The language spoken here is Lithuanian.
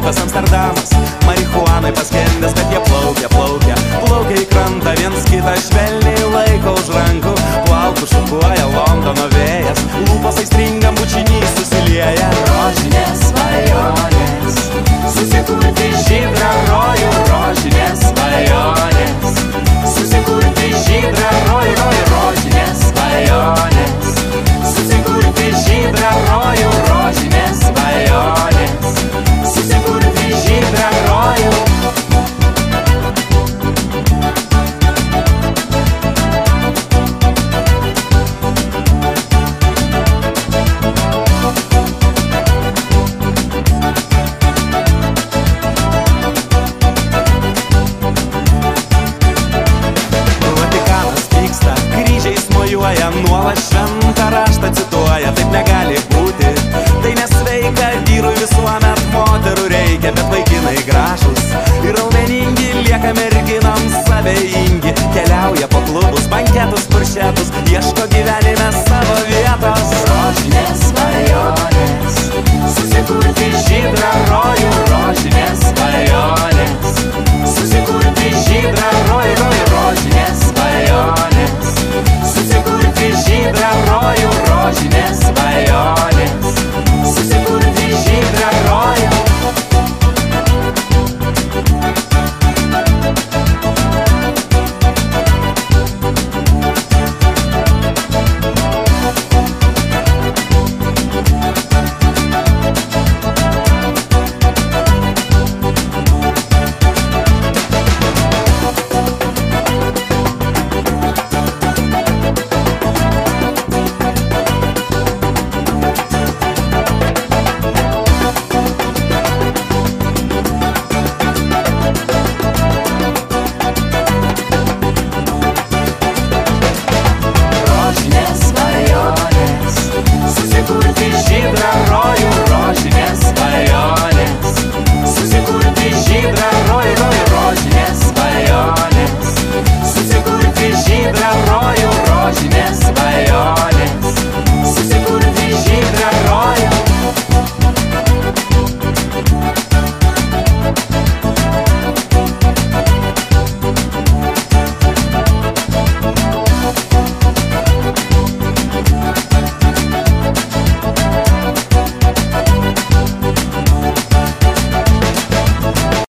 tas Amsterdamas, marihuanai paskendęs, bet jie plaukia, plaukia, plaukia į krantą, viens kitą švelniai laiko už rankų, plaukus šukuoja Londono vėjas, lūpos aistringam bučinys susilieja. Rožinės svajonės, susikurti žydrą rojų, rožinės svajonės, susikurti žydrą rojų, rožinės svajonės, susikurti žydrą rojų, rožinės svajonės, susikurti žydrą rojų. Nuolat šventą raštą cituoja, taip negali būti, tai nesveika, vyrui visuomet moterų reikia, bet vaikinai gražus ir raumeningi, lieka merginams abejingi, keliauja po klubus, banketus, furšetus, ieško gyvenime savo vietos. Rožinės